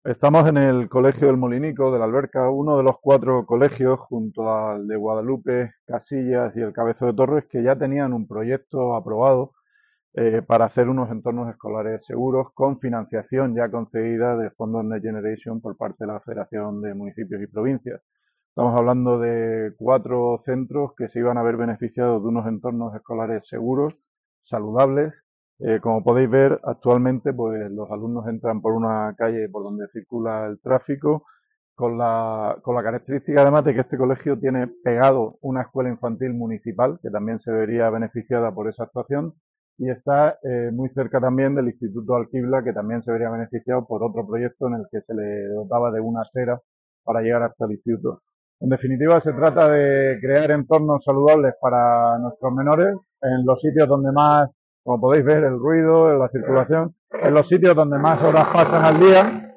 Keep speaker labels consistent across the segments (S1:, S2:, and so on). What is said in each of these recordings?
S1: Estamos en el Colegio del Molinico de la Alberca, uno de los 4 colegios junto al de Guadalupe, Casillas y el Cabezo de Torres que ya tenían un proyecto aprobado para hacer unos entornos escolares seguros con financiación ya concedida de fondos Next Generation por parte de la Federación de Municipios y Provincias. Estamos hablando de 4 centros que se iban a ver beneficiados de unos entornos escolares seguros, saludables. Como podéis ver, actualmente pues, los alumnos entran por una calle por donde circula el tráfico, con la característica además de que este colegio tiene pegado una escuela infantil municipal, que también se vería beneficiada por esa actuación, y está muy cerca también del Instituto Alquibla, que también se vería beneficiado por otro proyecto en el que se le dotaba de una acera para llegar hasta el instituto. En definitiva, se trata de crear entornos saludables para nuestros menores en los sitios donde más, como podéis ver, el ruido, la circulación, en los sitios donde más horas pasan al día.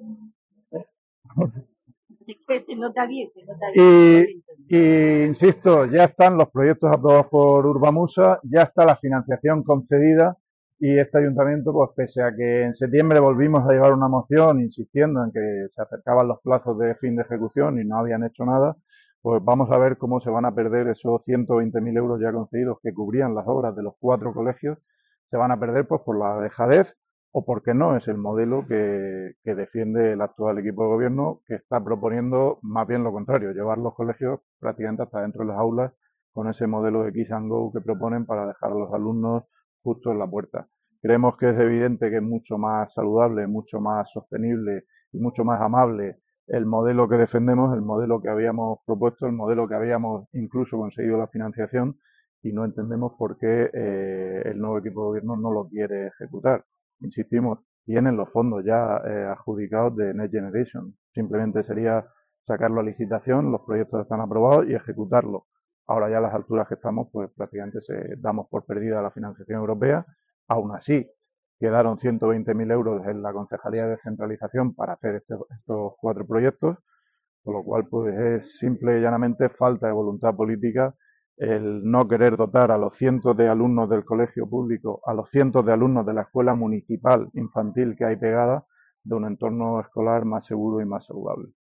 S2: Sí que se nota bien, se nota
S1: Y,
S2: bien.
S1: y insisto, ya están los proyectos aprobados por Urbamusa, ya está la financiación concedida y este ayuntamiento, pues pese a que en septiembre volvimos a llevar una moción insistiendo en que se acercaban los plazos de fin de ejecución y no habían hecho nada, pues vamos a ver cómo se van a perder esos 120.000 euros ya concedidos que cubrían las obras de los 4 colegios, se van a perder pues por la dejadez o porque no es el modelo que defiende el actual equipo de gobierno, que está proponiendo más bien lo contrario, llevar los colegios prácticamente hasta dentro de las aulas con ese modelo de Kiss and Go que proponen para dejar a los alumnos justo en la puerta. Creemos que es evidente que es mucho más saludable, mucho más sostenible y mucho más amable el modelo que defendemos, el modelo que habíamos propuesto, el modelo que habíamos incluso conseguido la financiación y no entendemos por qué el nuevo equipo de gobierno no lo quiere ejecutar. Insistimos, tienen los fondos ya adjudicados de Next Generation. Simplemente sería sacarlo a licitación, los proyectos están aprobados y ejecutarlo. Ahora ya a las alturas que estamos, pues prácticamente damos por perdida la financiación europea. Aún así, quedaron 120.000 euros en la Concejalía de Descentralización para hacer estos 4 proyectos, con lo cual pues es simple y llanamente falta de voluntad política el no querer dotar a los cientos de alumnos del colegio público, a los cientos de alumnos de la escuela municipal infantil que hay pegada, de un entorno escolar más seguro y más saludable.